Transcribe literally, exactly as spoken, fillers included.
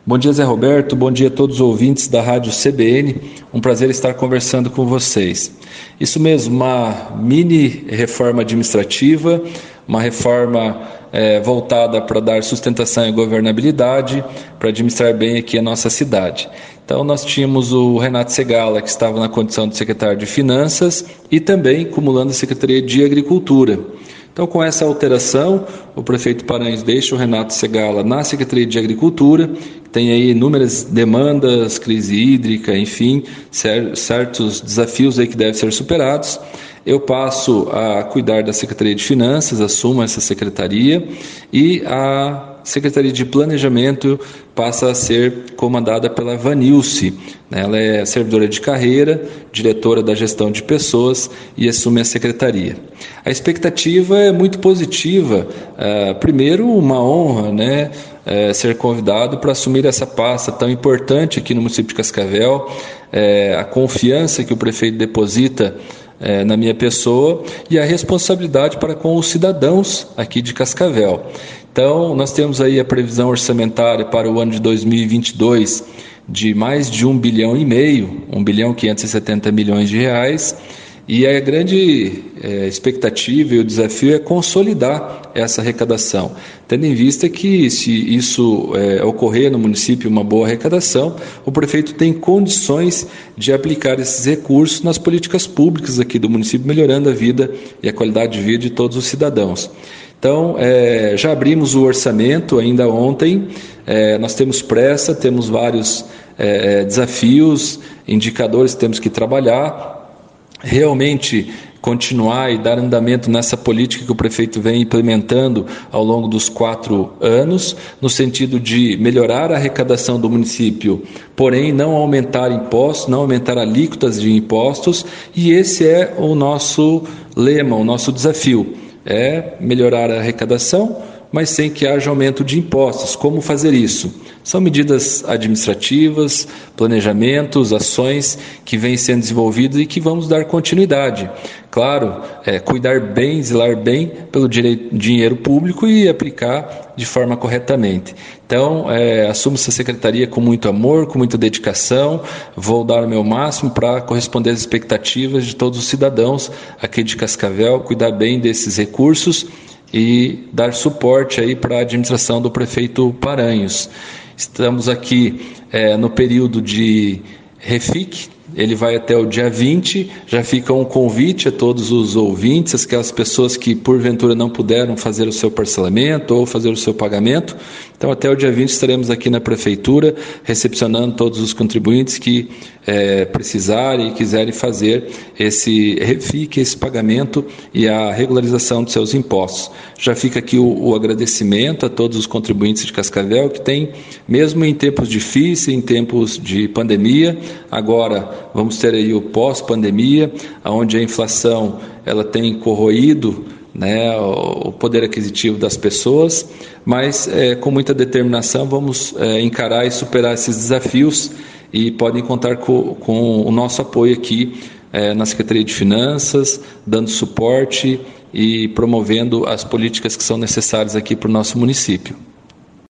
Bom dia, Zé Roberto. Bom dia a todos os ouvintes da Rádio C B N. Um prazer estar conversando com vocês. Isso mesmo, uma mini reforma administrativa, uma reforma é, voltada para dar sustentação e governabilidade, para administrar bem aqui a nossa cidade. Então, nós tínhamos o Renato Segala, que estava na condição de secretário de Finanças e também acumulando a Secretaria de Agricultura. Então, com essa alteração, o prefeito Paranhos deixa o Renato Segala na Secretaria de Agricultura, que tem aí inúmeras demandas, crise hídrica, enfim, certos desafios aí que devem ser superados. Eu passo a cuidar da Secretaria de Finanças, assumo essa secretaria, e a Secretaria de Planejamento passa a ser comandada pela Vanilce. Ela é servidora de carreira, diretora da gestão de pessoas e assume a secretaria. A expectativa é muito positiva. Uh, primeiro, uma honra, né, uh, ser convidado para assumir essa pasta tão importante aqui no município de Cascavel, uh, a confiança que o prefeito deposita É, na minha pessoa e a responsabilidade para com os cidadãos aqui de Cascavel. Então, nós temos aí a previsão orçamentária para o ano de dois mil e vinte e dois de mais de um bilhão e meio, um bilhão quinhentos e setenta milhões de reais, e a grande é, expectativa e o desafio é consolidar essa arrecadação, tendo em vista que, se isso é, ocorrer no município uma boa arrecadação, o prefeito tem condições de aplicar esses recursos nas políticas públicas aqui do município, melhorando a vida e a qualidade de vida de todos os cidadãos. Então, é, já abrimos o orçamento ainda ontem, é, nós temos pressa, temos vários é, desafios, indicadores que temos que trabalhar, realmente continuar e dar andamento nessa política que o prefeito vem implementando ao longo dos quatro anos, no sentido de melhorar a arrecadação do município, porém não aumentar impostos, não aumentar alíquotas de impostos, e esse é o nosso lema, o nosso desafio, é melhorar a arrecadação, mas sem que haja aumento de impostos. Como fazer isso? São medidas administrativas, planejamentos, ações que vêm sendo desenvolvidas e que vamos dar continuidade. Claro, é, cuidar bem, zelar bem pelo direito, dinheiro público e aplicar de forma corretamente. Então, é, assumo essa secretaria com muito amor, com muita dedicação, vou dar o meu máximo para corresponder às expectativas de todos os cidadãos aqui de Cascavel, cuidar bem desses recursos e dar suporte aí para a administração do prefeito Paranhos. Estamos aqui é, no período de REFIC, ele vai até o dia vinte, já fica um convite a todos os ouvintes, aquelas pessoas que porventura não puderam fazer o seu parcelamento ou fazer o seu pagamento. Então, até o dia vinte estaremos aqui na Prefeitura, recepcionando todos os contribuintes que é, precisarem e quiserem fazer esse REFIC, esse pagamento e a regularização dos seus impostos. Já fica aqui o, o agradecimento a todos os contribuintes de Cascavel, que tem, mesmo em tempos difíceis, em tempos de pandemia, agora vamos ter aí o pós-pandemia, onde a inflação ela tem corroído, né, o poder aquisitivo das pessoas, mas é, com muita determinação vamos é, encarar e superar esses desafios e podem contar com, com o nosso apoio aqui é, na Secretaria de Finanças, dando suporte e promovendo as políticas que são necessárias aqui para o nosso município.